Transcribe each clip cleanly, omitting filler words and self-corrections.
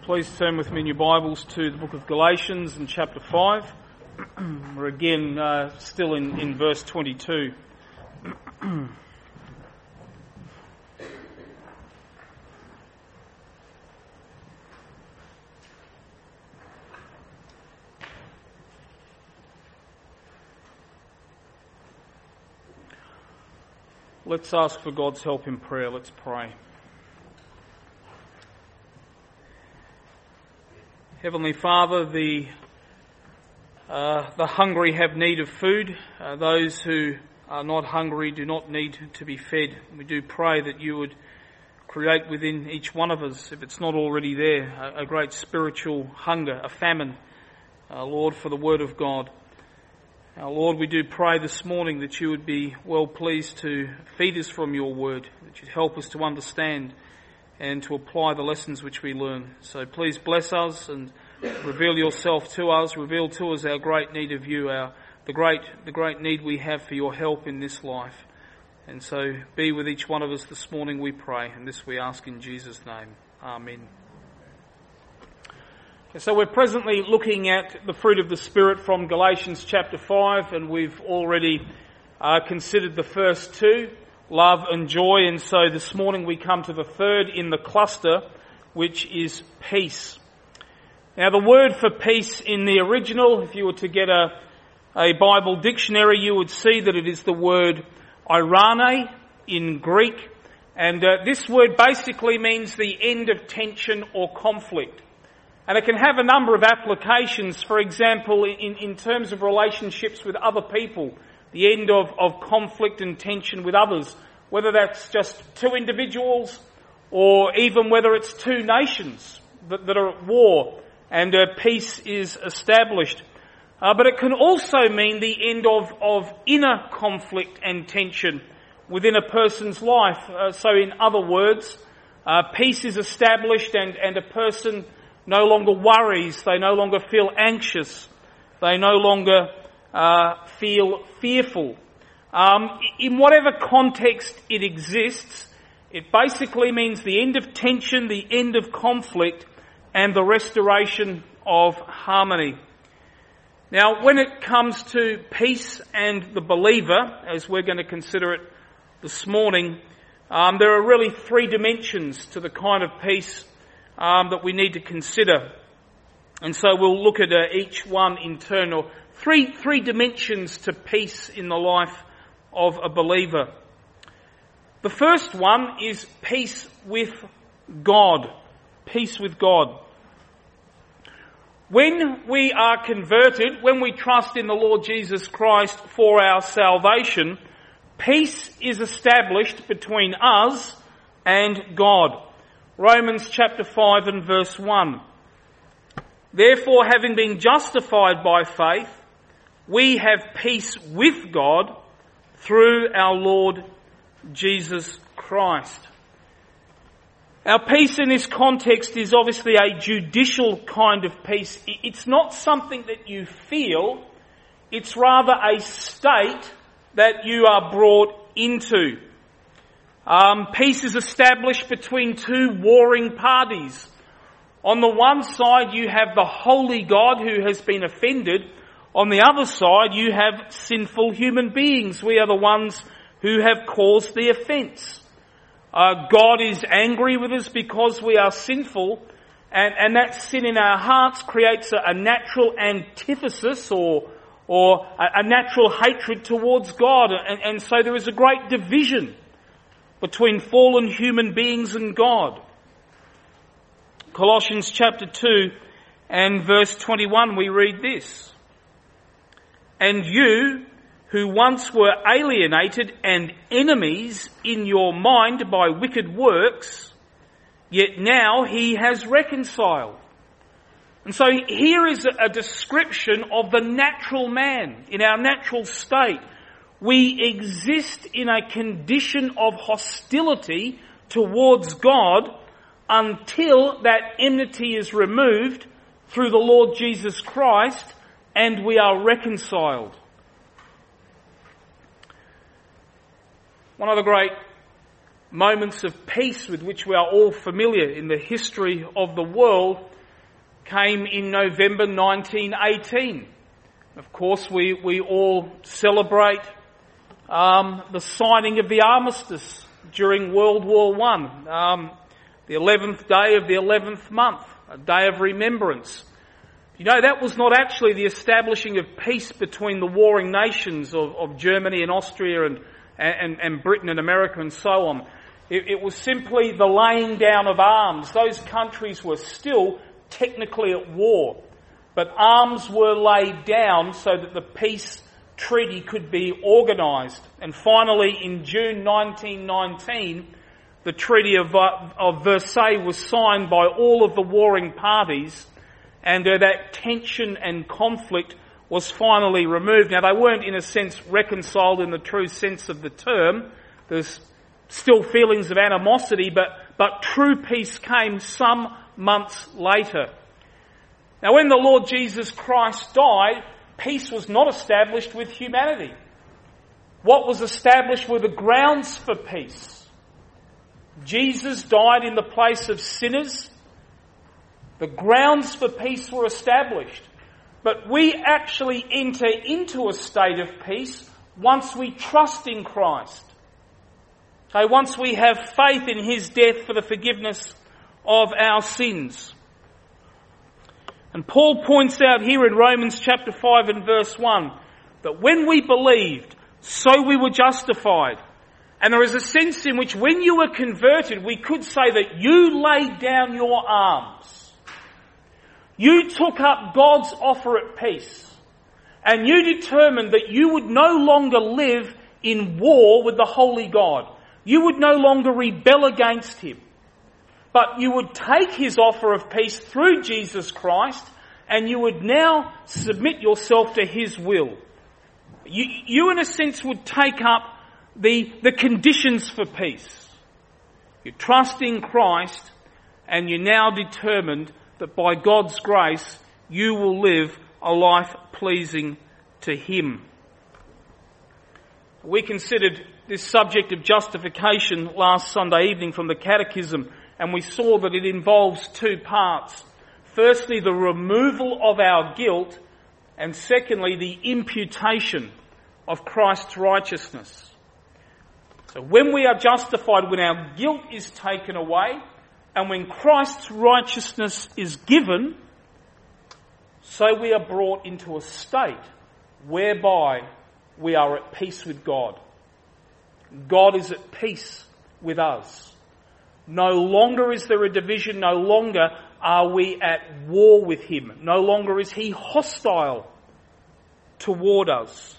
Please turn with me in your Bibles to the book of Galatians in chapter 5. We're again still in verse 22. Let's ask for God's help in prayer. Let's pray. Heavenly Father, the hungry have need of food. Those who are not hungry do not need to be fed. We do pray that you would create within each one of us, if it's not already there, a great spiritual hunger, a famine, Lord, for the Word of God. Lord, we do pray this morning that you would be well pleased to feed us from your Word, that you'd help us to understand and to apply the lessons which we learn. So please bless us and reveal yourself to us. Reveal to us our great need of you, the great need we have for your help in this life. And so be with each one of us this morning, we pray. And this we ask in Jesus' name. Amen. So we're presently looking at the fruit of the Spirit from Galatians chapter 5, and we've already considered the first two, love and joy, and so this morning we come to the third in the cluster, which is peace. Now the word for peace in the original, if you were to get a Bible dictionary, you would see that it is the word eirene in Greek, and this word basically means the end of tension or conflict. And it can have a number of applications, for example, in terms of relationships with other people, the end of conflict and tension with others, whether that's just two individuals or even whether it's two nations that are at war and peace is established. But it can also mean the end of inner conflict and tension within a person's life. So in other words, peace is established and a person no longer worries, they no longer feel anxious, they no longer feel fearful. In whatever context it exists, it basically means the end of tension, the end of conflict, and the restoration of harmony. Now, when it comes to peace and the believer, as we're going to consider it this morning, there are really three dimensions to the kind of peace that we need to consider. And so we'll look at each one in turn, or three dimensions to peace in the life of a believer. The first one is peace with God. Peace with God. When we are converted, when we trust in the Lord Jesus Christ for our salvation, peace is established between us and God. Romans chapter 5 and verse 1. Therefore, having been justified by faith, we have peace with God through our Lord Jesus Christ. Our peace in this context is obviously a judicial kind of peace. It's not something that you feel, it's rather a state that you are brought into. Peace is established between two warring parties. On the one side you have the holy God who has been offended. On the other side you have sinful human beings. We are the ones who have caused the offence. God is angry with us because we are sinful, and that sin in our hearts creates a natural antithesis or a natural hatred towards God. And so there is a great division between fallen human beings and God. Colossians chapter 2 and verse 21, we read this. And you, who once were alienated and enemies in your mind by wicked works, yet now he has reconciled. And so here is a description of the natural man in our natural state. We exist in a condition of hostility towards God until that enmity is removed through the Lord Jesus Christ and we are reconciled. One of the great moments of peace with which we are all familiar in the history of the world came in November 1918. Of course, we all celebrate the signing of the armistice during World War I, the 11th day of the 11th month, a day of remembrance. You know, that was not actually the establishing of peace between the warring nations of Germany and Austria and Britain and America and so on. It was simply the laying down of arms. Those countries were still technically at war, but arms were laid down so that the peace treaty could be organised. And finally, in June 1919, the Treaty of Versailles was signed by all of the warring parties, and that tension and conflict was finally removed. Now, they weren't, in a sense, reconciled in the true sense of the term. There's still feelings of animosity, but true peace came some months later. Now, when the Lord Jesus Christ died, peace was not established with humanity. What was established were the grounds for peace. Jesus died in the place of sinners. The grounds for peace were established. But we actually enter into a state of peace once we trust in Christ. Okay, once we have faith in His death for the forgiveness of our sins. And Paul points out here in Romans chapter 5 and verse 1 that when we believed, so we were justified. And there is a sense in which when you were converted, we could say that you laid down your arms. You took up God's offer at peace. And you determined that you would no longer live in war with the holy God. You would no longer rebel against Him. But you would take His offer of peace through Jesus Christ, and you would now submit yourself to His will. You in a sense would take up the conditions for peace. You trust in Christ, and you're now determined that by God's grace you will live a life pleasing to Him. We considered this subject of justification last Sunday evening from the Catechism, and we saw that it involves two parts. Firstly, the removal of our guilt, and secondly, the imputation of Christ's righteousness. So when we are justified, when our guilt is taken away, and when Christ's righteousness is given, so we are brought into a state whereby we are at peace with God. God is at peace with us. No longer is there a division, no longer are we at war with Him. No longer is He hostile toward us.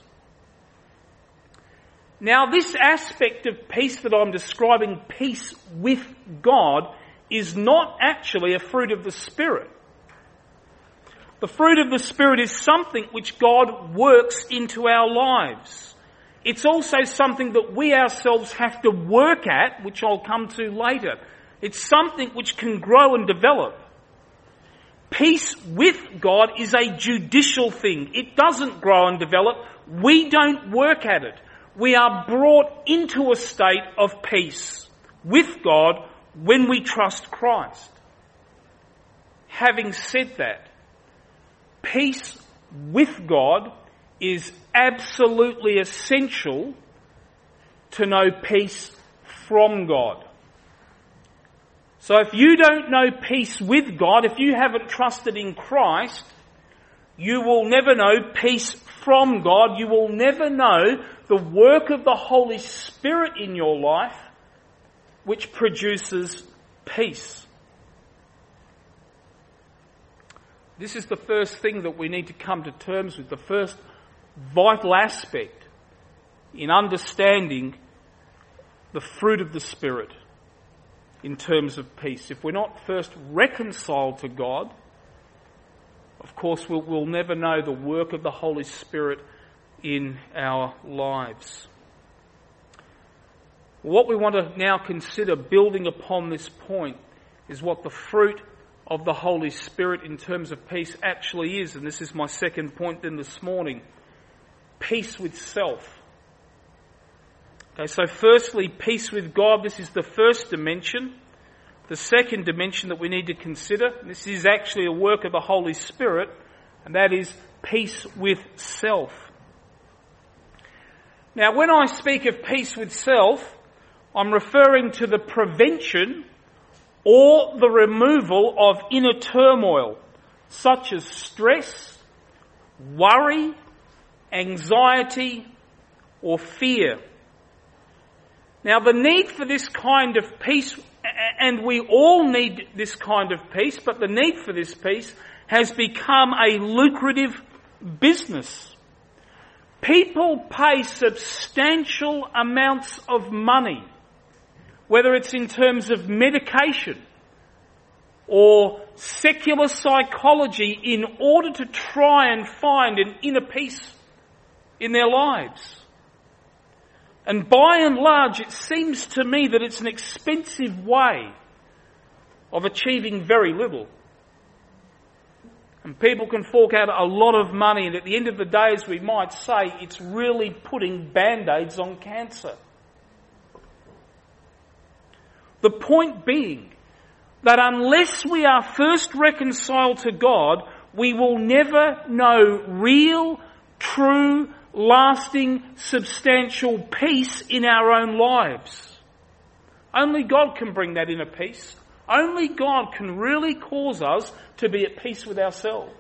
Now, this aspect of peace that I'm describing, peace with God, is not actually a fruit of the Spirit. The fruit of the Spirit is something which God works into our lives. It's also something that we ourselves have to work at, which I'll come to later. It's something which can grow and develop. Peace with God is a judicial thing. It doesn't grow and develop. We don't work at it. We are brought into a state of peace with God when we trust Christ. Having said that, peace with God is absolutely essential to know peace from God. So if you don't know peace with God, if you haven't trusted in Christ, you will never know peace from God. You will never know the work of the Holy Spirit in your life, which produces peace. This is the first thing that we need to come to terms with, the first vital aspect in understanding the fruit of the Spirit in terms of peace. If we're not first reconciled to God, of course we'll never know the work of the Holy Spirit in our lives. What we want to now consider, building upon this point, is what the fruit of the Holy Spirit in terms of peace actually is. And this is my second point then this morning. Peace with self. Okay, so firstly, peace with God. This is the first dimension. The second dimension that we need to consider, this is actually a work of the Holy Spirit, and that is peace with self. Now, when I speak of peace with self, I'm referring to the prevention or the removal of inner turmoil, such as stress, worry, anxiety, or fear. Now, the need for this kind of peace, and we all need this kind of peace, but the need for this peace has become a lucrative business. People pay substantial amounts of money, whether it's in terms of medication or secular psychology, in order to try and find an inner peace in their lives. And by and large, it seems to me that it's an expensive way of achieving very little. And people can fork out a lot of money, and at the end of the day, as we might say, it's really putting band-aids on cancer. The point being that unless we are first reconciled to God, we will never know real, true, lasting, substantial peace in our own lives. Only God can bring that inner peace. Only God can really cause us to be at peace with ourselves.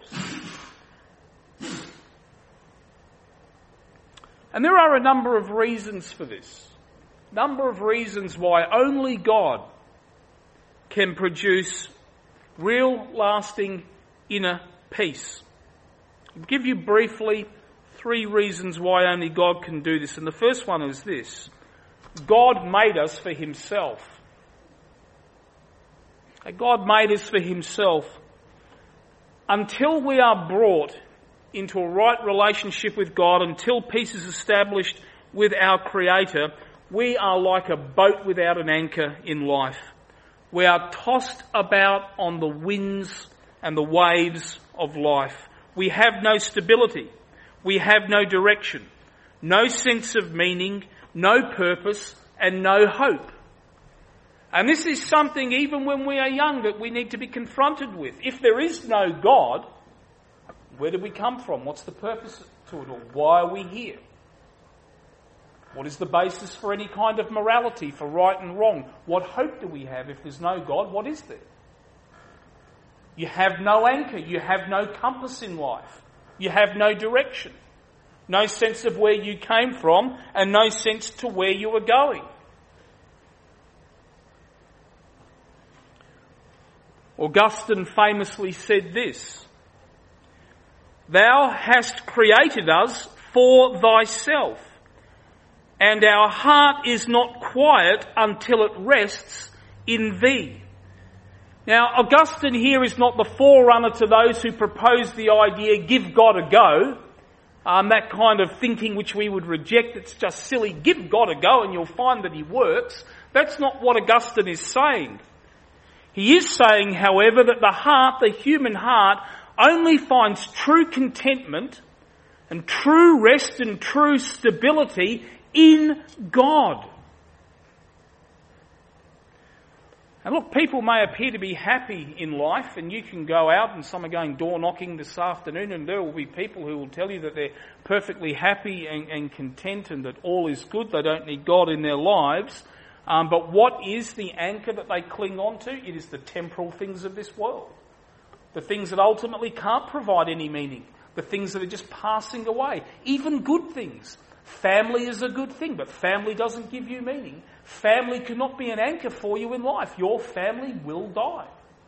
And there are a number of reasons for this. Number of reasons why only God can produce real, lasting inner peace. I'll give you briefly 3 reasons why only God can do this. And the first one is this: God made us for himself. God made us for himself. Until we are brought into a right relationship with God, until peace is established with our Creator, we are like a boat without an anchor in life. We are tossed about on the winds and the waves of life. We have no stability. We have no direction, no sense of meaning, no purpose, and no hope. And this is something, even when we are young, that we need to be confronted with. If there is no God, where did we come from? What's the purpose to it all? Why are we here? What is the basis for any kind of morality, for right and wrong? What hope do we have if there's no God? What is there? You have no anchor. You have no compass in life. You have no direction. No sense of where you came from, and no sense to where you are going. Augustine famously said this: "Thou hast created us for thyself, and our heart is not quiet until it rests in thee." Now, Augustine here is not the forerunner to those who propose the idea, give God a go. That kind of thinking which we would reject. It's just silly. Give God a go and you'll find that he works. That's not what Augustine is saying. He is saying, however, that the heart, the human heart, only finds true contentment and true rest and true stability in God. And look, people may appear to be happy in life, and you can go out, and some are going door knocking this afternoon, and there will be people who will tell you that they're perfectly happy and content and that all is good. They don't need God in their lives. But what is the anchor that they cling on to? It is the temporal things of this world. The things that ultimately can't provide any meaning. The things that are just passing away. Even good things. Family is a good thing, but family doesn't give you meaning. Family cannot be an anchor for you in life. Your family will die.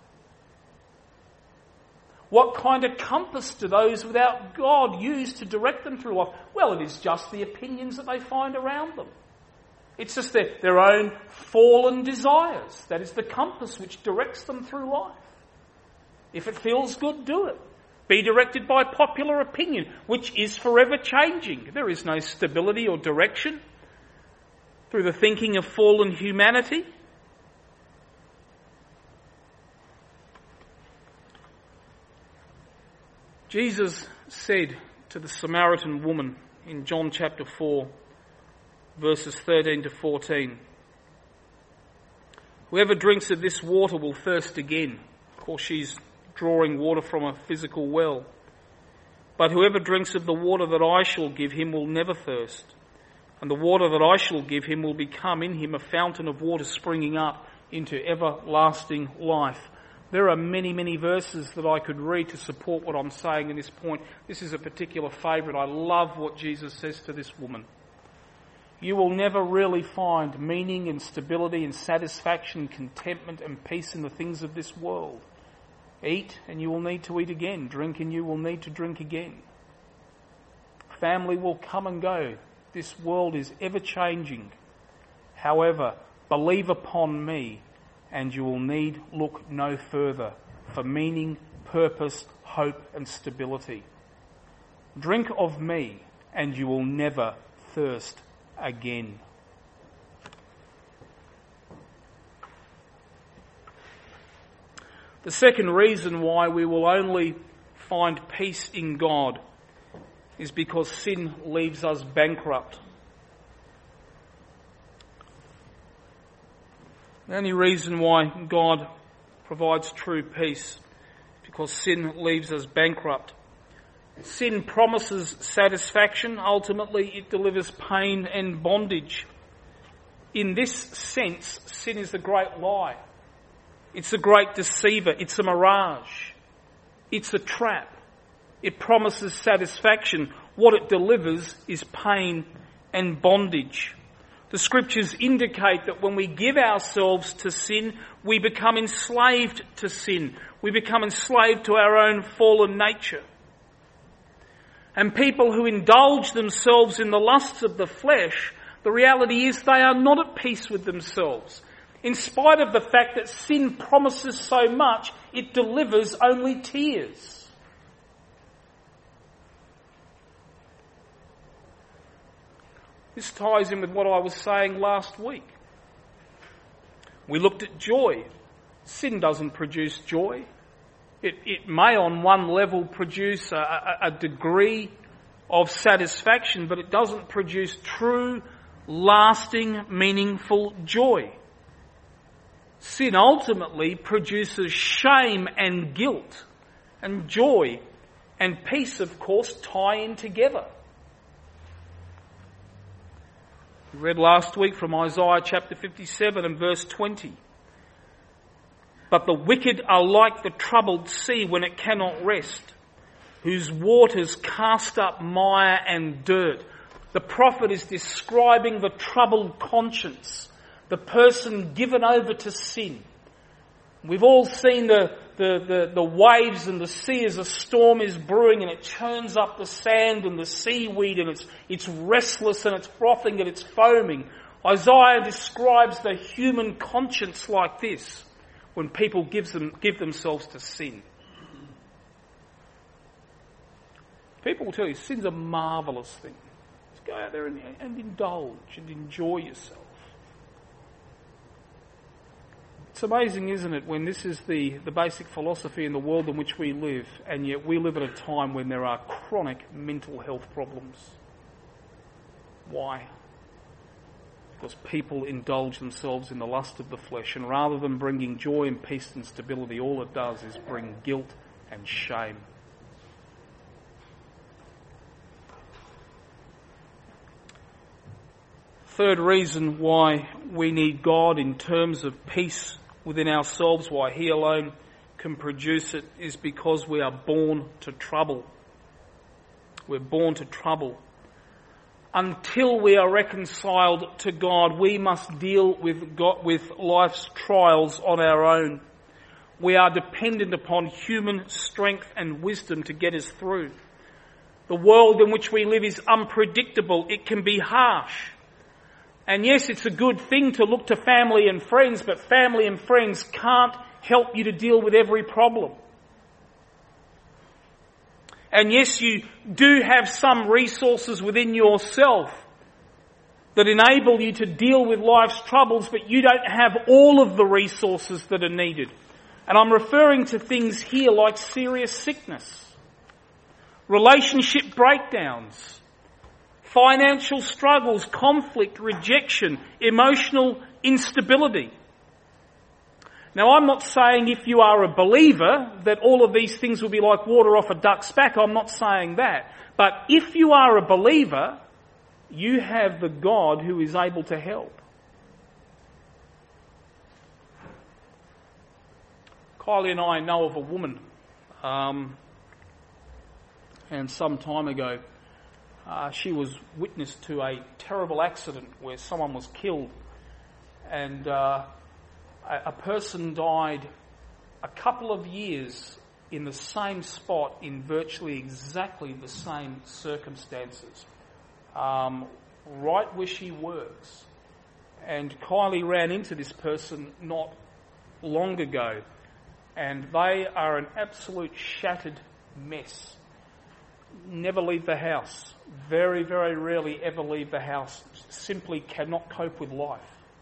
What kind of compass do those without God use to direct them through life? Well, it is just the opinions that they find around them. It's just their own fallen desires. That is the compass which directs them through life. If it feels good, do it. Be directed by popular opinion, which is forever changing. There is no stability or direction through the thinking of fallen humanity. Jesus said to the Samaritan woman in John chapter 4, verses 13 to 14. Whoever drinks of this water will thirst again. Of course, she's drawing water from a physical well. But whoever drinks of the water that I shall give him will never thirst. And the water that I shall give him will become in him a fountain of water springing up into everlasting life. There are many, many verses that I could read to support what I'm saying in this point. This is a particular favourite. I love what Jesus says to this woman. You will never really find meaning and stability and satisfaction, contentment and peace in the things of this world. Eat and you will need to eat again. Drink and you will need to drink again. Family will come and go. This world is ever changing. However, believe upon me and you will need look no further for meaning, purpose, hope and stability. Drink of me and you will never thirst again. The second reason why we will only find peace in God is because sin leaves us bankrupt. The only reason why God provides true peace is because sin leaves us bankrupt. Sin promises satisfaction. Ultimately, it delivers pain and bondage. In this sense, sin is a great lie. It's a great deceiver. It's a mirage. It's a trap. It promises satisfaction. What it delivers is pain and bondage. The scriptures indicate that when we give ourselves to sin, we become enslaved to sin. We become enslaved to our own fallen nature. And people who indulge themselves in the lusts of the flesh, the reality is they are not at peace with themselves. In spite of the fact that sin promises so much, it delivers only tears. This ties in with what I was saying last week. We looked at joy. Sin doesn't produce joy. It may on one level produce a degree of satisfaction, but it doesn't produce true, lasting, meaningful joy. Sin ultimately produces shame and guilt, and joy and peace, of course, tie in together. We read last week from Isaiah chapter 57 and verse 20. But the wicked are like the troubled sea when it cannot rest, whose waters cast up mire and dirt. The prophet is describing the troubled conscience, the person given over to sin. We've all seen the waves and the sea as a storm is brewing and it churns up the sand and the seaweed and it's restless and it's frothing and it's foaming. Isaiah describes the human conscience like this when people give themselves to sin. People will tell you sin's a marvellous thing. Just go out there and indulge and enjoy yourself. It's amazing, isn't it, when this is the basic philosophy in the world in which we live, and yet we live at a time when there are chronic mental health problems. Why? Because people indulge themselves in the lust of the flesh, and rather than bringing joy and peace and stability, all it does is bring guilt and shame. Third reason why we need God in terms of peace within ourselves, why He alone can produce it, is because we are born to trouble. We're born to trouble. Until we are reconciled to God, we must deal with life's trials on our own. We are dependent upon human strength and wisdom to get us through. The world in which we live is unpredictable. It can be harsh. And yes, it's a good thing to look to family and friends, but family and friends can't help you to deal with every problem. And yes, you do have some resources within yourself that enable you to deal with life's troubles, but you don't have all of the resources that are needed. And I'm referring to things here like serious sickness, relationship breakdowns, financial struggles, conflict, rejection, emotional instability. Now, I'm not saying if you are a believer that all of these things will be like water off a duck's back. I'm not saying that. But if you are a believer, you have the God who is able to help. Kylie and I know of a woman, and some time ago, she was witness to a terrible accident where someone was killed, and a person died a couple of years in the same spot in virtually exactly the same circumstances, right where she works. And Kylie ran into this person not long ago, and they are an absolute shattered mess. Never leave the house. Very, very rarely ever leave the house. Simply cannot cope with life.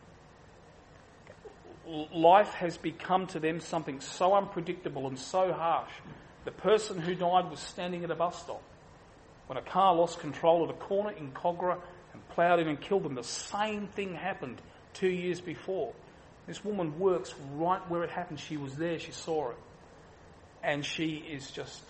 Life has become to them something so unpredictable and so harsh. The person who died was standing at a bus stop when a car lost control at a corner in Kogarah and ploughed in and killed them. The same thing happened 2 years before. This woman works right where it happened. She was there, she saw it. And she is just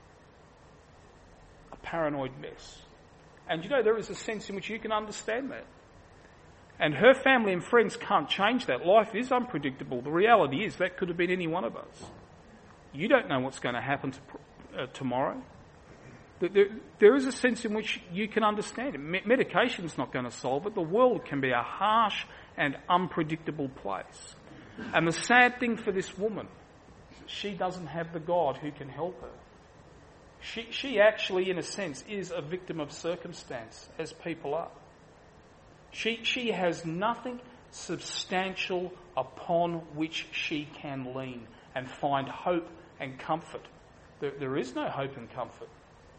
a paranoid mess. And you know, there is a sense in which you can understand that. And her family and friends can't change that. Life is unpredictable. The reality is that could have been any one of us. You don't know what's going to happen tomorrow. There is a sense in which you can understand it. Medication's not going to solve it. The world can be a harsh and unpredictable place. And the sad thing for this woman, she doesn't have the God who can help her. She actually, in a sense, is a victim of circumstance, as people are. She has nothing substantial upon which she can lean and find hope and comfort. There is no hope and comfort.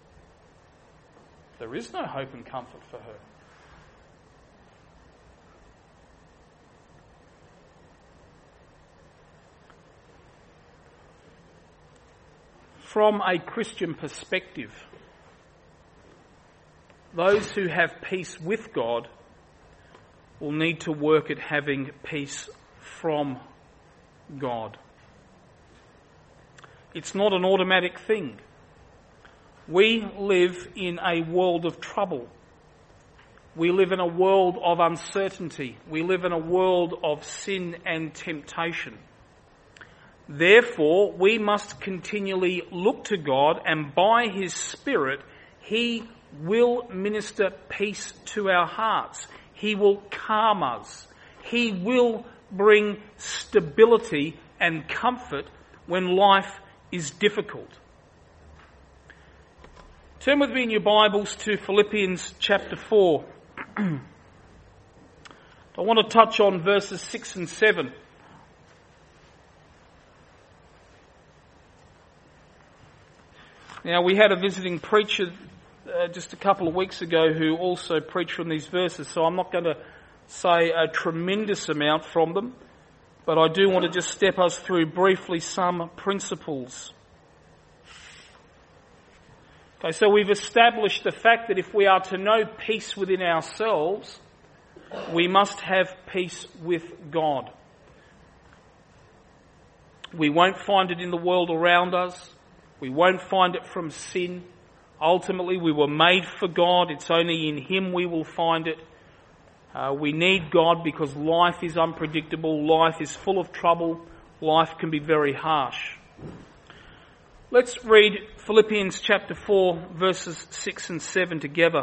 There is no hope and comfort for her. From a Christian perspective, those who have peace with God will need to work at having peace from God. It's not an automatic thing. We live in a world of trouble. We live in a world of uncertainty. We live in a world of sin and temptation. Therefore, we must continually look to God, and by His Spirit, He will minister peace to our hearts. He will calm us. He will bring stability and comfort when life is difficult. Turn with me in your Bibles to Philippians chapter 4. I want to touch on verses 6 and 7. Now, we had a visiting preacher just a couple of weeks ago who also preached from these verses, so I'm not going to say a tremendous amount from them, but I do want to just step us through briefly some principles. Okay, so we've established the fact that if we are to know peace within ourselves, we must have peace with God. We won't find it in the world around us. We won't find it from sin. Ultimately, we were made for God. It's only in Him we will find it. We need God because life is unpredictable. Life is full of trouble. Life can be very harsh. Let's read Philippians chapter 4, verses 6 and 7 together.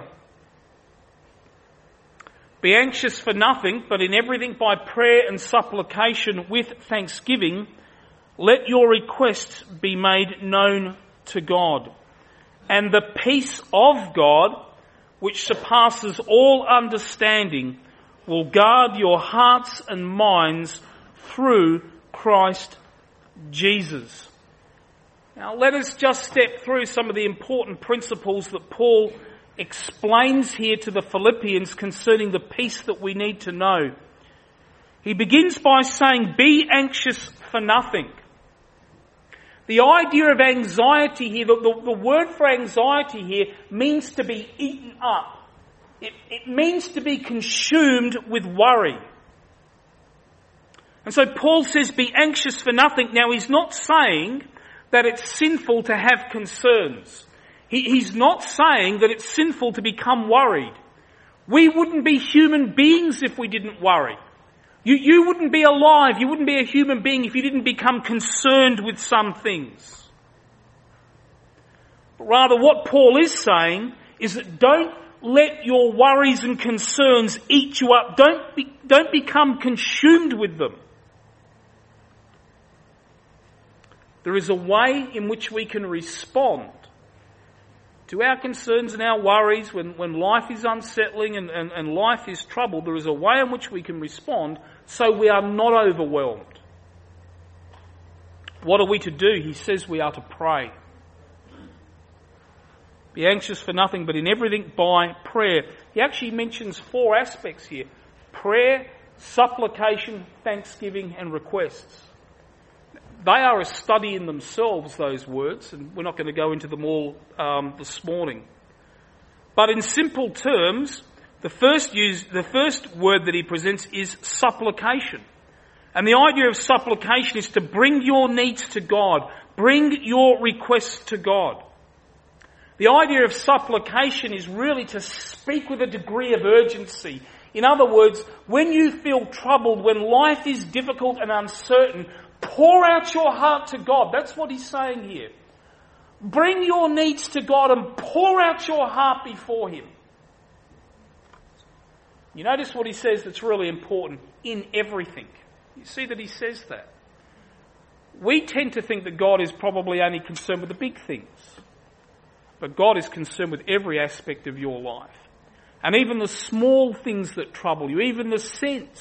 Be anxious for nothing, but in everything by prayer and supplication with thanksgiving, let your requests be made known to God. And the peace of God, which surpasses all understanding, will guard your hearts and minds through Christ Jesus. Now let us just step through some of the important principles that Paul explains here to the Philippians concerning the peace that we need to know. He begins by saying, be anxious for nothing. The idea of anxiety here, the word for anxiety here means to be eaten up. It means to be consumed with worry. And so Paul says, be anxious for nothing. Now, he's not saying that it's sinful to have concerns. He's not saying that it's sinful to become worried. We wouldn't be human beings if we didn't worry. You wouldn't be alive, you wouldn't be a human being if you didn't become concerned with some things. But rather, what Paul is saying is that don't let your worries and concerns eat you up. Don't become consumed with them. There is a way in which we can respond to our concerns and our worries when life is unsettling and life is troubled. There is a way in which we can respond so we are not overwhelmed. What are we to do? He says we are to pray. Be anxious for nothing, but in everything by prayer. He actually mentions 4 aspects here: prayer, supplication, thanksgiving, and requests. They are a study in themselves, those words, and we're not going to go into them all this morning. But in simple terms, the first word that he presents is supplication. And the idea of supplication is to bring your needs to God, bring your requests to God. The idea of supplication is really to speak with a degree of urgency. In other words, when you feel troubled, when life is difficult and uncertain, pour out your heart to God. That's what he's saying here. Bring your needs to God and pour out your heart before Him. You notice what he says that's really important: in everything. You see that he says that. We tend to think that God is probably only concerned with the big things. But God is concerned with every aspect of your life. And even the small things that trouble you, even the sense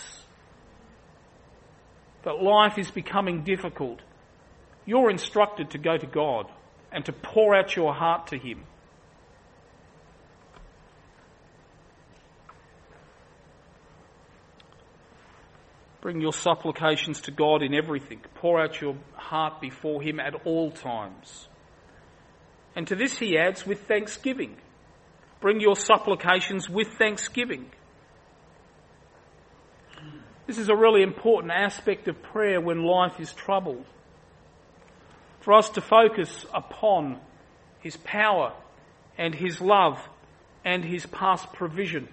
that life is becoming difficult, you're instructed to go to God and to pour out your heart to Him. Bring your supplications to God in everything. Pour out your heart before Him at all times. And to this he adds, with thanksgiving. Bring your supplications with thanksgiving. This is a really important aspect of prayer when life is troubled. For us to focus upon His power and His love and His past provision.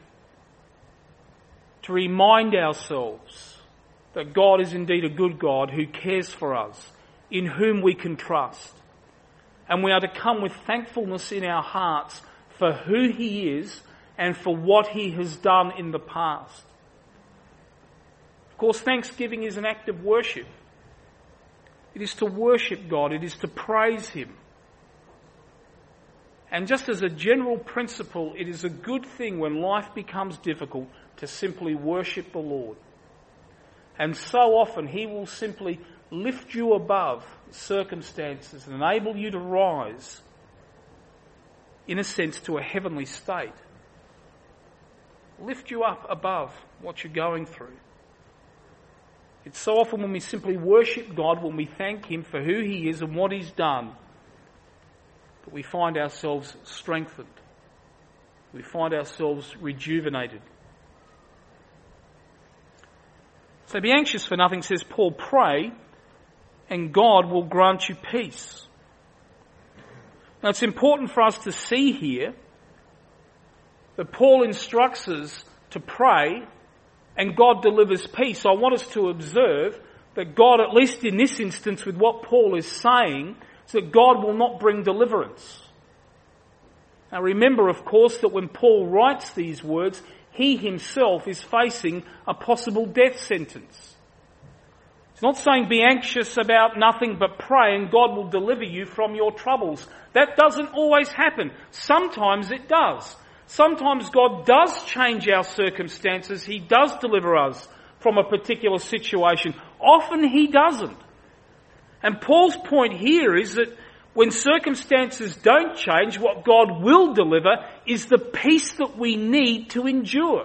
To remind ourselves that God is indeed a good God who cares for us, in whom we can trust. And we are to come with thankfulness in our hearts for who He is and for what He has done in the past. Of course, thanksgiving is an act of worship. It is to worship God. It is to praise Him. And just as a general principle, it is a good thing when life becomes difficult to simply worship the Lord. And so often He will simply lift you above circumstances and enable you to rise, in a sense, to a heavenly state. Lift you up above what you're going through. It's so often when we simply worship God, when we thank Him for who He is and what He's done, that we find ourselves strengthened. We find ourselves rejuvenated. So be anxious for nothing, says Paul. Pray, and God will grant you peace. Now it's important for us to see here that Paul instructs us to pray and God delivers peace. So I want us to observe that God, at least in this instance with what Paul is saying, is that God will not bring deliverance. Now remember, of course, that when Paul writes these words, he himself is facing a possible death sentence. It's not saying be anxious about nothing but pray and God will deliver you from your troubles. That doesn't always happen. Sometimes it does. Sometimes God does change our circumstances. He does deliver us from a particular situation. Often He doesn't. And Paul's point here is that when circumstances don't change, what God will deliver is the peace that we need to endure.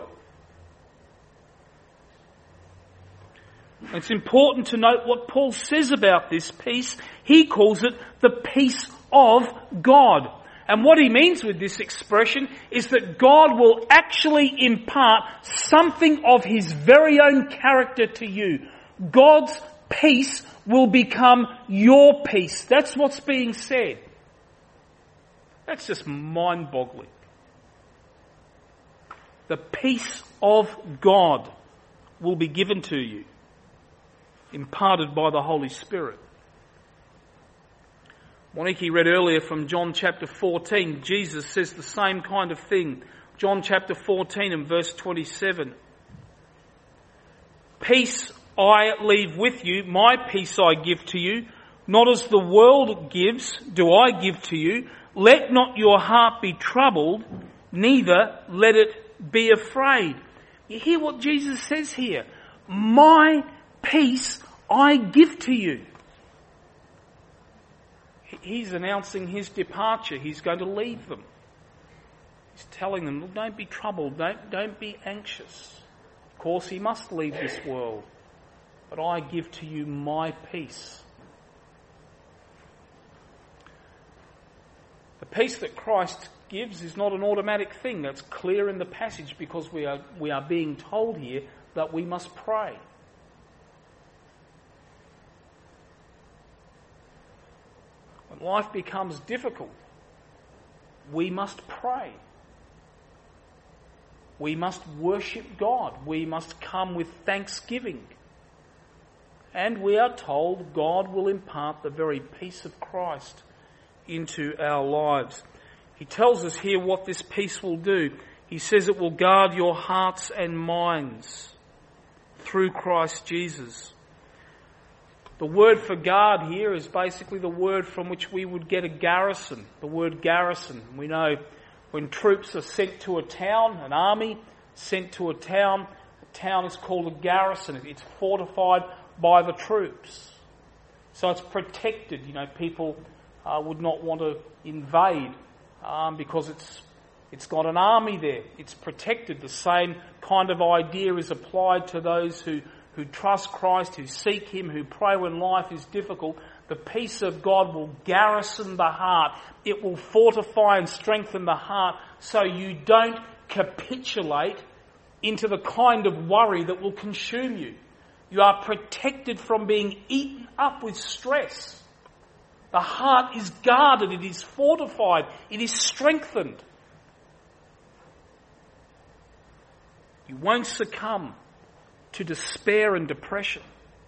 And it's important to note what Paul says about this peace. He calls it the peace of God. And what he means with this expression is that God will actually impart something of his very own character to you. God's peace will become your peace. That's what's being said. That's just mind-boggling. The peace of God will be given to you, imparted by the Holy Spirit. Monique read earlier from John chapter 14. Jesus says the same kind of thing. John chapter 14 and verse 27. Peace I leave with you, my peace I give to you. Not as the world gives, do I give to you. Let not your heart be troubled, neither let it be afraid. You hear what Jesus says here? My peace I give to you. He's announcing his departure. He's going to leave them. He's telling them, look, don't be troubled, don't be anxious. Of course, he must leave this world, but I give to you my peace. The peace that Christ gives is not an automatic thing. That's clear in the passage because we are being told here that we must pray. When life becomes difficult, we must pray. We must worship God. We must come with thanksgiving. And we are told God will impart the very peace of Christ into our lives. He tells us here what this peace will do. He says it will guard your hearts and minds through Christ Jesus. The word for guard here is basically the word from which we would get a garrison. The word garrison. We know when troops are sent to a town, an army sent to a town is called a garrison. It's fortified by the troops. So it's protected. People would not want to invade because it's got an army there. It's protected. The same kind of idea is applied to those who trust Christ, who seek him, who pray when life is difficult. The peace of God will garrison the heart. It will fortify and strengthen the heart so you don't capitulate into the kind of worry that will consume you. You are protected from being eaten up with stress. The heart is guarded, it is fortified, it is strengthened. You won't succumb to despair and depression.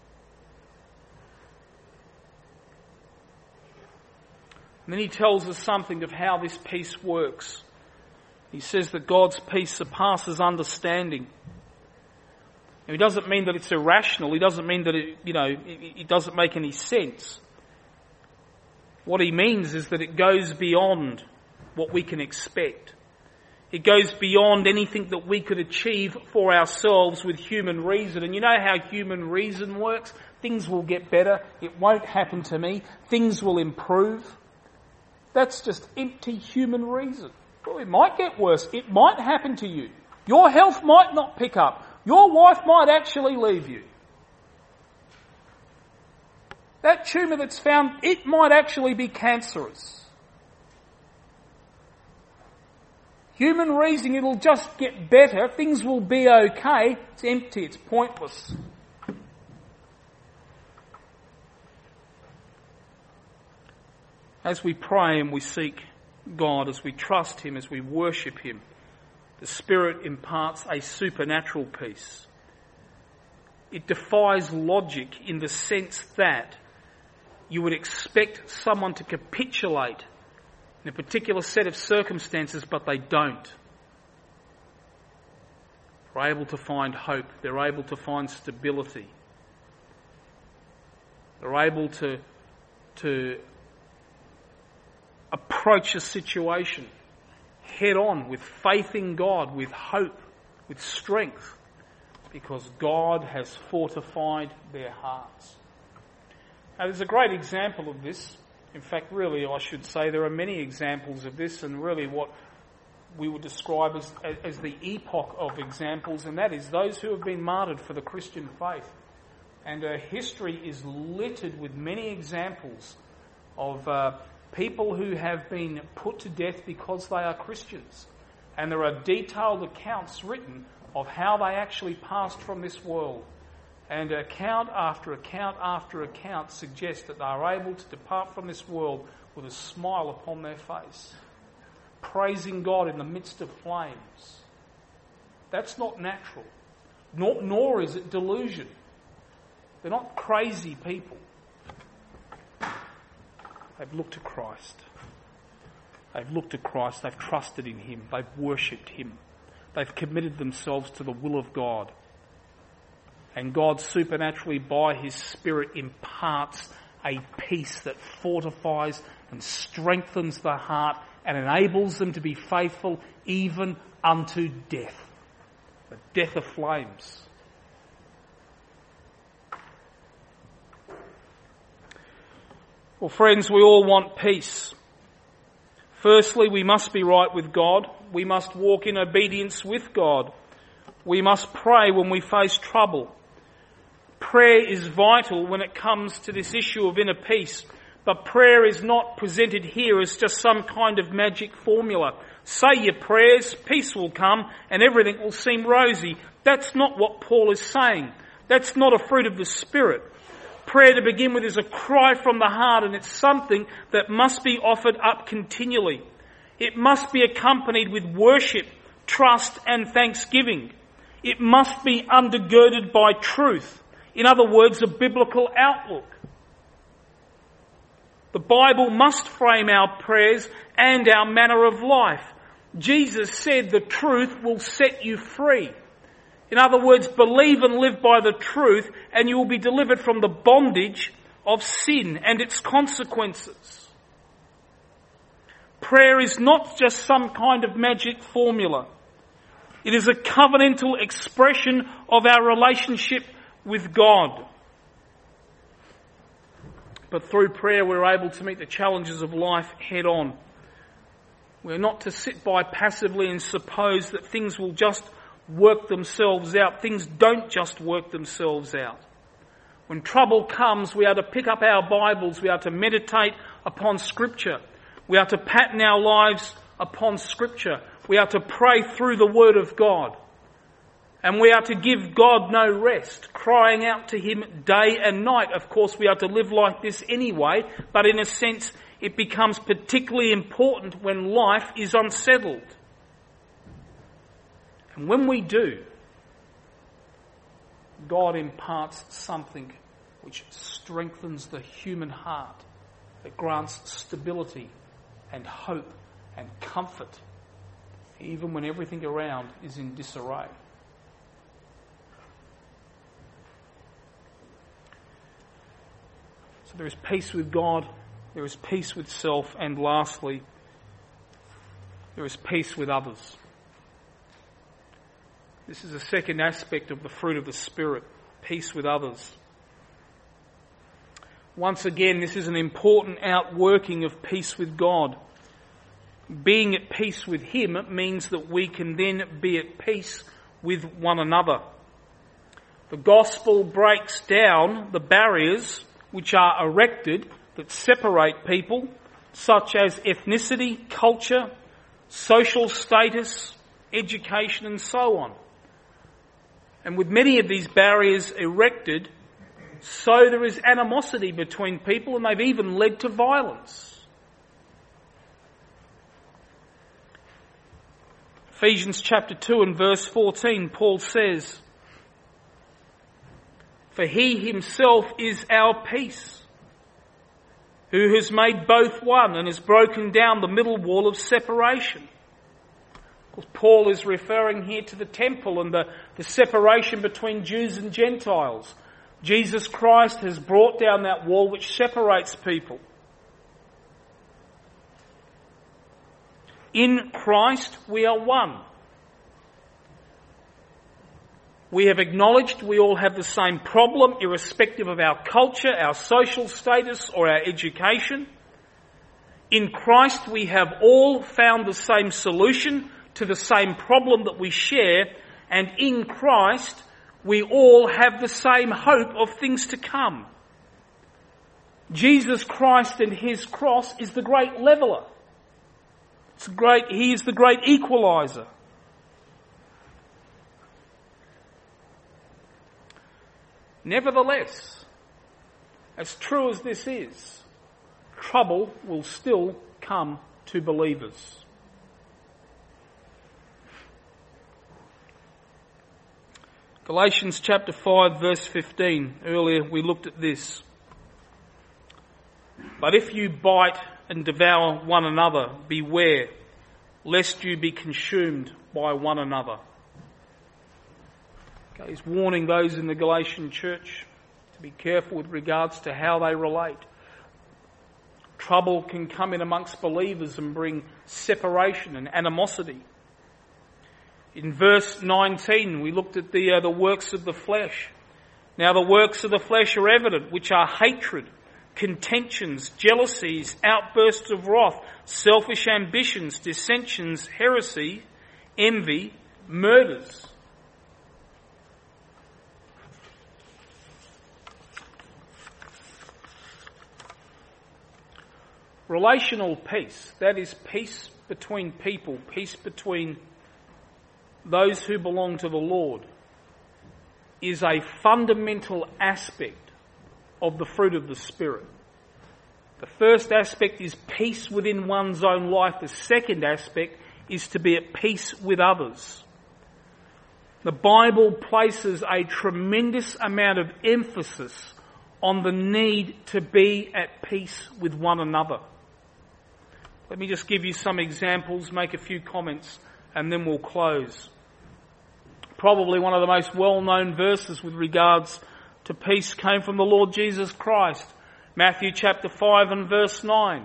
And then he tells us something of how this peace works. He says that God's peace surpasses understanding. And he doesn't mean that it's irrational. He doesn't mean that it doesn't make any sense. What he means is that it goes beyond what we can expect. It goes beyond anything that we could achieve for ourselves with human reason. And you know how human reason works? Things will get better. It won't happen to me. Things will improve. That's just empty human reason. Well, it might get worse. It might happen to you. Your health might not pick up. Your wife might actually leave you. That tumour that's found, it might actually be cancerous. Human reasoning, it'll just get better. Things will be okay. It's empty. It's pointless. As we pray and we seek God, as we trust him, as we worship him, the Spirit imparts a supernatural peace. It defies logic in the sense that you would expect someone to capitulate in a particular set of circumstances, but they don't. They're able to find hope. They're able to find stability. They're able to approach a situation head on with faith in God, with hope, with strength, because God has fortified their hearts. Now, there's a great example of this. In fact, really, I should say there are many examples of this, and really what we would describe as the epoch of examples, and that is those who have been martyred for the Christian faith. And history is littered with many examples of People who have been put to death because they are Christians. And there are detailed accounts written of how they actually passed from this world. And account after account after account suggests that they are able to depart from this world with a smile upon their face, praising God in the midst of flames. That's not natural, nor is it delusion. They're not crazy people. They've looked to Christ. They've looked to Christ. They've trusted in Him. They've worshipped Him. They've committed themselves to the will of God. And God supernaturally by His Spirit imparts a peace that fortifies and strengthens the heart and enables them to be faithful even unto death. The death of flames. Well, friends, we all want peace. Firstly, we must be right with God. We must walk in obedience with God. We must pray when we face trouble. Prayer is vital when it comes to this issue of inner peace, but prayer is not presented here as just some kind of magic formula. Say your prayers, peace will come, and everything will seem rosy. That's not what Paul is saying. That's not a fruit of the Spirit. Prayer, to begin with, is a cry from the heart, and it's something that must be offered up continually. It must be accompanied with worship, trust and thanksgiving. It must be undergirded by truth. In other words, a biblical outlook. The Bible must frame our prayers and our manner of life. Jesus said the truth will set you free. In other words, believe and live by the truth and you will be delivered from the bondage of sin and its consequences. Prayer is not just some kind of magic formula. It is a covenantal expression of our relationship with God. But through prayer we're able to meet the challenges of life head on. We're not to sit by passively and suppose that things will just work themselves out. Things don't just work themselves out. When trouble comes, we are to pick up our Bibles, we are to meditate upon Scripture, we are to pattern our lives upon Scripture, we are to pray through the Word of God, and we are to give God no rest, crying out to Him day and night. Of course, we are to live like this anyway, but in a sense it becomes particularly important when life is unsettled. And when we do, God imparts something which strengthens the human heart, that grants stability and hope and comfort, even when everything around is in disarray. So there is peace with God, there is peace with self, and lastly, there is peace with others. This is a second aspect of the fruit of the Spirit, peace with others. Once again, this is an important outworking of peace with God. Being at peace with Him means that we can then be at peace with one another. The gospel breaks down the barriers which are erected that separate people, such as ethnicity, culture, social status, education, and so on. And with many of these barriers erected, so there is animosity between people, and they've even led to violence. Ephesians chapter 2 and verse 14, Paul says, "For He Himself is our peace, who has made both one and has broken down the middle wall of separation." Paul is referring here to the temple and the separation between Jews and Gentiles. Jesus Christ has brought down that wall which separates people. In Christ we are one. We have acknowledged we all have the same problem, irrespective of our culture, our social status, or our education. In Christ we have all found the same solution to the same problem that we share, and in Christ we all have the same hope of things to come. Jesus Christ and his cross is the great leveller. He is the great equaliser. Nevertheless, as true as this is, trouble will still come to believers. Galatians chapter 5 verse 15. Earlier we looked at this. But if you bite and devour one another, beware, lest you be consumed by one another. Okay, he's warning those in the Galatian church to be careful with regards to how they relate. Trouble can come in amongst believers and bring separation and animosity. In verse 19, we looked at the works of the flesh. Now the works of the flesh are evident, which are hatred, contentions, jealousies, outbursts of wrath, selfish ambitions, dissensions, heresy, envy, murders. Relational peace, that is peace between people, peace between those who belong to the Lord, is a fundamental aspect of the fruit of the Spirit. The first aspect is peace within one's own life. The second aspect is to be at peace with others. The Bible places a tremendous amount of emphasis on the need to be at peace with one another. Let me just give you some examples, make a few comments, and then we'll close. Probably one of the most well-known verses with regards to peace came from the Lord Jesus Christ. Matthew chapter 5 and verse 9.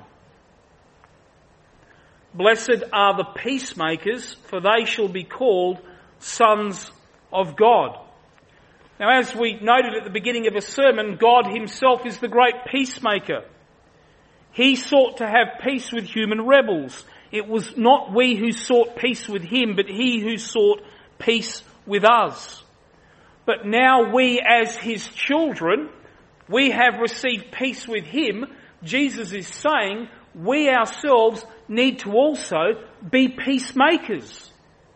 Blessed are the peacemakers, for they shall be called sons of God. Now, as we noted at the beginning of a sermon, God himself is the great peacemaker. He sought to have peace with human rebels. It was not we who sought peace with him, but he who sought peace with us. But now we as his children, we have received peace with him. Jesus is saying we ourselves need to also be peacemakers.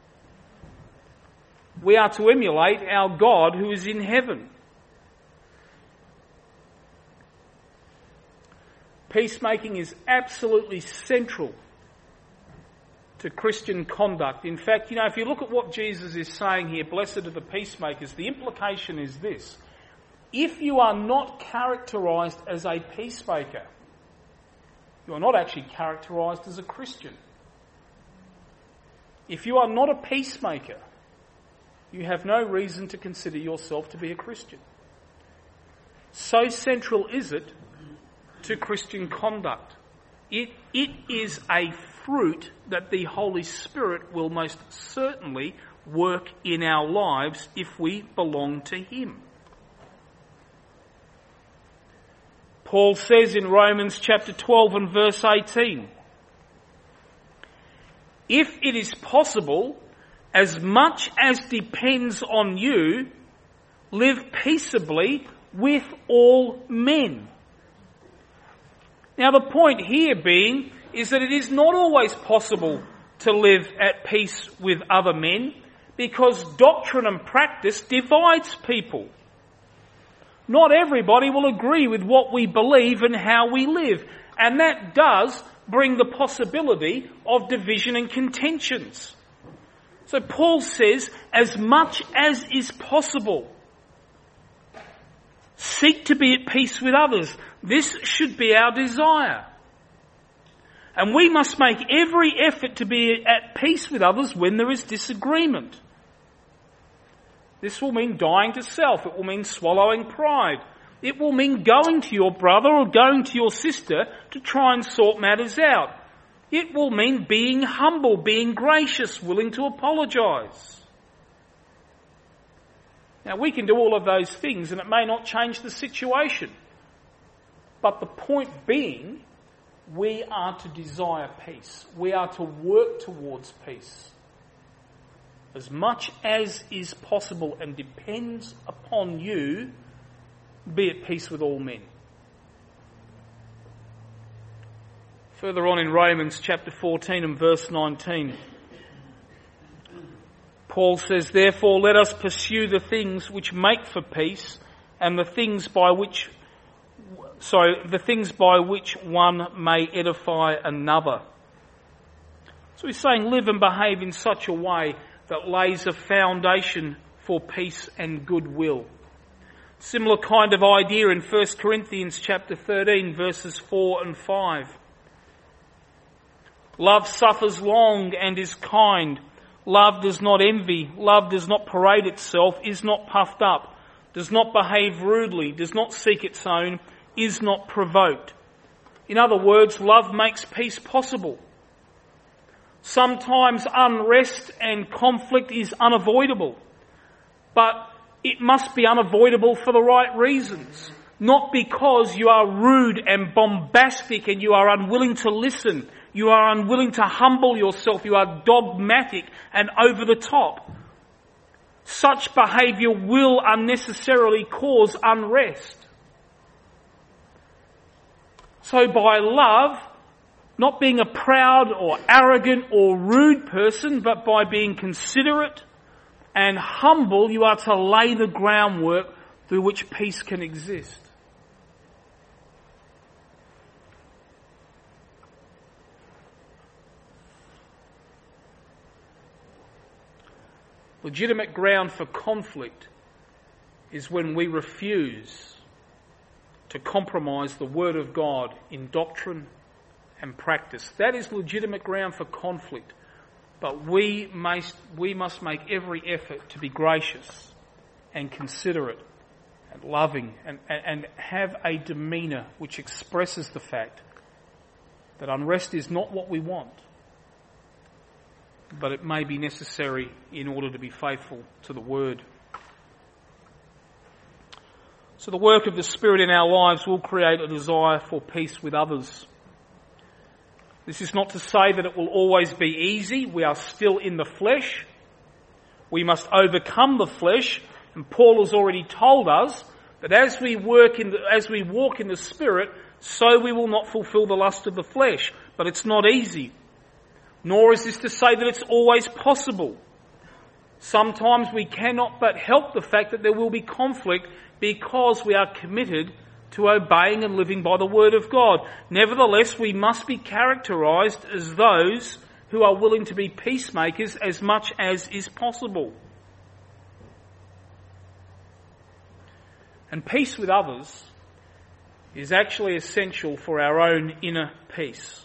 We are to emulate our God who is in heaven. Peacemaking is absolutely central to Christian conduct. In fact, if you look at what Jesus is saying here, blessed are the peacemakers, the implication is this. If you are not characterised as a peacemaker, you are not actually characterised as a Christian. If you are not a peacemaker, you have no reason to consider yourself to be a Christian. So central is it to Christian conduct. It is a fruit that the Holy Spirit will most certainly work in our lives if we belong to him. Paul says in Romans chapter 12 and verse 18, if it is possible, as much as depends on you, live peaceably with all men. Now the point here being is that it is not always possible to live at peace with other men because doctrine and practice divides people. Not everybody will agree with what we believe and how we live, and that does bring the possibility of division and contentions. So Paul says, as much as is possible, seek to be at peace with others. This should be our desire. And we must make every effort to be at peace with others when there is disagreement. This will mean dying to self. It will mean swallowing pride. It will mean going to your brother or going to your sister to try and sort matters out. It will mean being humble, being gracious, willing to apologise. Now, we can do all of those things and it may not change the situation. But the point being, we are to desire peace. We are to work towards peace. As much as is possible and depends upon you, be at peace with all men. Further on in Romans chapter 14 and verse 19, Paul says, "Therefore let us pursue the things which make for peace and the things by which one may edify another." So he's saying live and behave in such a way that lays a foundation for peace and goodwill. Similar kind of idea in 1 Corinthians chapter 13 verses 4 and 5. Love suffers long and is kind. Love does not envy. Love does not parade itself, is not puffed up, does not behave rudely, does not seek its own, is not provoked. In other words, love makes peace possible. Sometimes unrest and conflict is unavoidable, but it must be unavoidable for the right reasons. Not because you are rude and bombastic and you are unwilling to listen, you are unwilling to humble yourself, you are dogmatic and over the top. Such behaviour will unnecessarily cause unrest. So by love, not being a proud or arrogant or rude person, but by being considerate and humble, you are to lay the groundwork through which peace can exist. Legitimate ground for conflict is when we refuse to compromise the Word of God in doctrine and practice. That is legitimate ground for conflict. But we must make every effort to be gracious and considerate and loving and have a demeanour which expresses the fact that unrest is not what we want, but it may be necessary in order to be faithful to the Word. So the work of the Spirit in our lives will create a desire for peace with others. This is not to say that it will always be easy. We are still in the flesh. We must overcome the flesh. And Paul has already told us that as we walk in the Spirit, so we will not fulfill the lust of the flesh. But it's not easy. Nor is this to say that it's always possible. Sometimes we cannot but help the fact that there will be conflict because we are committed to obeying and living by the Word of God. Nevertheless, we must be characterised as those who are willing to be peacemakers as much as is possible. And peace with others is actually essential for our own inner peace.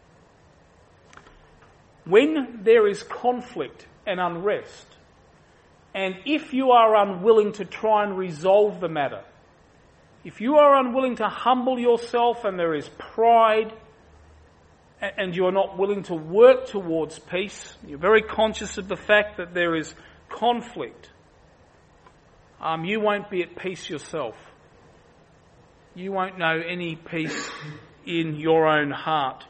When there is conflict and unrest, and if you are unwilling to try and resolve the matter, if you are unwilling to humble yourself and there is pride and you are not willing to work towards peace, you're very conscious of the fact that there is conflict, you won't be at peace yourself. You won't know any peace in your own heart.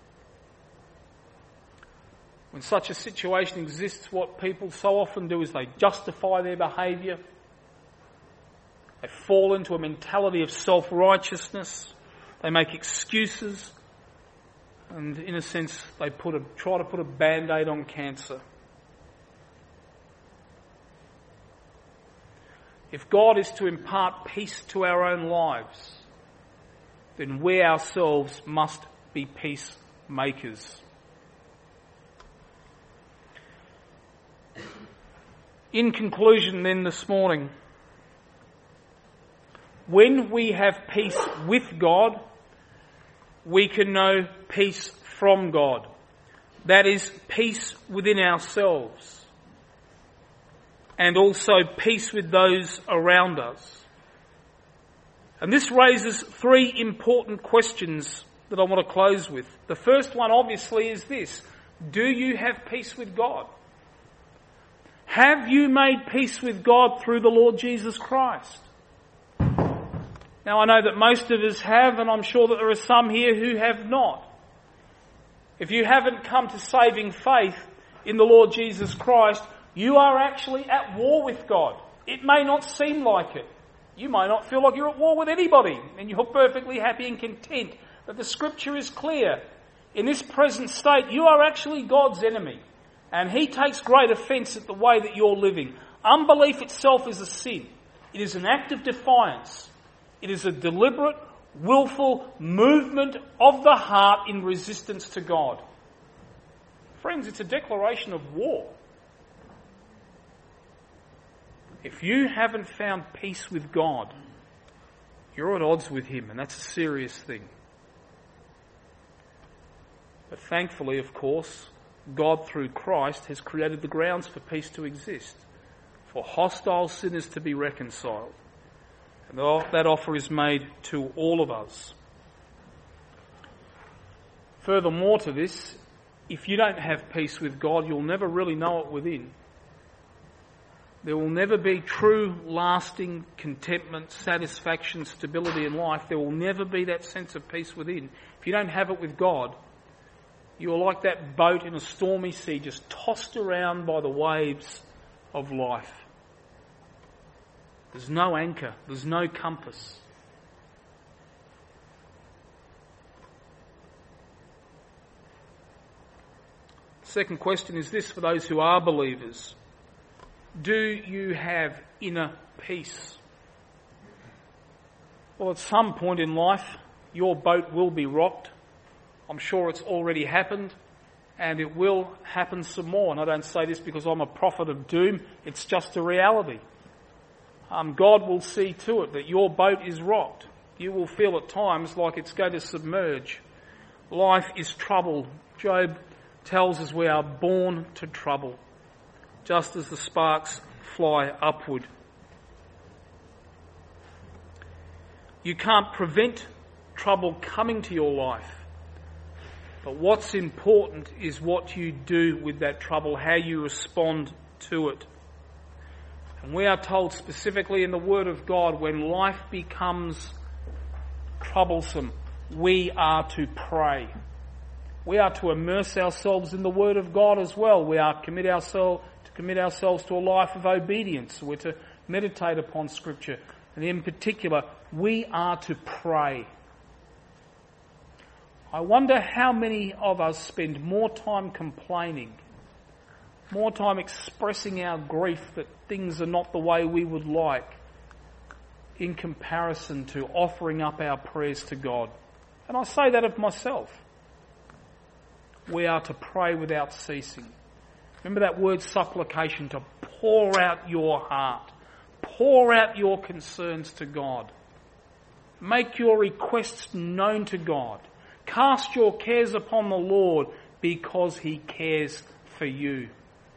When such a situation exists, what people so often do is they justify their behaviour. They fall into a mentality of self-righteousness. They make excuses. And in a sense, they try to put a band-aid on cancer. If God is to impart peace to our own lives, then we ourselves must be peacemakers. In conclusion then this morning, when we have peace with God, we can know peace from God. That is, peace within ourselves. And also peace with those around us. And this raises three important questions that I want to close with. The first one obviously is this: do you have peace with God? Have you made peace with God through the Lord Jesus Christ? Now I know that most of us have, and I'm sure that there are some here who have not. If you haven't come to saving faith in the Lord Jesus Christ, you are actually at war with God. It may not seem like it. You may not feel like you're at war with anybody, and you're perfectly happy and content. But the Scripture is clear. in this present state, you are actually God's enemy. And He takes great offence at the way that you're living. Unbelief itself is a sin. It is an act of defiance. It is a deliberate, willful movement of the heart in resistance to God. Friends, it's a declaration of war. If you haven't found peace with God, you're at odds with Him, and that's a serious thing. But thankfully, of course, God through Christ has created the grounds for peace to exist, for hostile sinners to be reconciled. And that offer is made to all of us. Furthermore to this, if you don't have peace with God, you'll never really know it within. There will never be true, lasting contentment, satisfaction, stability in life. There will never be that sense of peace within. If you don't have it with God, you're like that boat in a stormy sea, just tossed around by the waves of life. There's no anchor. There's no compass. Second question is this for those who are believers. Do you have inner peace? Well, at some point in life, your boat will be rocked. I'm sure it's already happened, and it will happen some more. And I don't say this because I'm a prophet of doom. It's just a reality. God will see to it that your boat is rocked. You will feel at times like it's going to submerge. Life is troubled. Job tells us we are born to trouble, just as the sparks fly upward. You can't prevent trouble coming to your life. But what's important is what you do with that trouble, how you respond to it. And we are told specifically in the Word of God, when life becomes troublesome, we are to pray. We are to immerse ourselves in the Word of God as well. We are to commit ourselves to a life of obedience. We're to meditate upon Scripture. And in particular, we are to pray. I wonder how many of us spend more time complaining, more time expressing our grief that things are not the way we would like, in comparison to offering up our prayers to God. And I say that of myself. We are to pray without ceasing. Remember that word supplication, to pour out your heart. Pour out your concerns to God. Make your requests known to God. Cast your cares upon the Lord because He cares for you.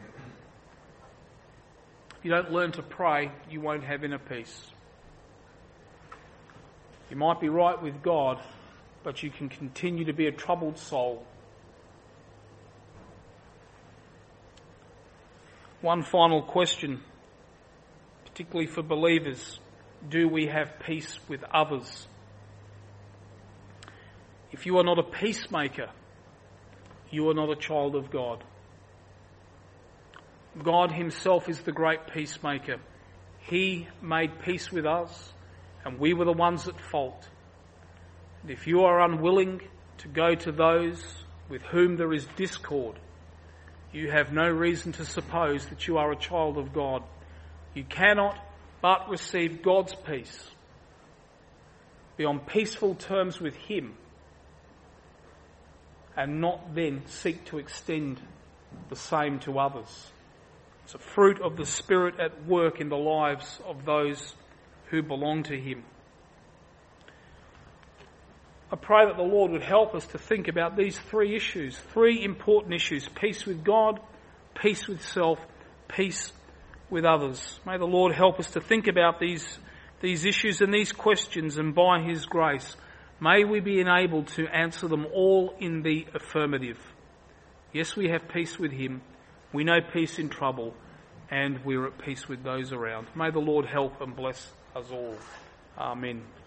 If you don't learn to pray, you won't have inner peace. You might be right with God, but you can continue to be a troubled soul. One final question, particularly for believers. Do we have peace with others? If you are not a peacemaker, you are not a child of God. God Himself is the great peacemaker. He made peace with us, and we were the ones at fault. And if you are unwilling to go to those with whom there is discord, you have no reason to suppose that you are a child of God. You cannot but receive God's peace, be on peaceful terms with Him, and not then seek to extend the same to others. It's a fruit of the Spirit at work in the lives of those who belong to Him. I pray that the Lord would help us to think about these three issues, three important issues: peace with God, peace with self, peace with others. May the Lord help us to think about these issues and these questions, and by His grace, may we be enabled to answer them all in the affirmative. Yes, we have peace with Him. We know peace in trouble, and we're at peace with those around. May the Lord help and bless us all. Amen.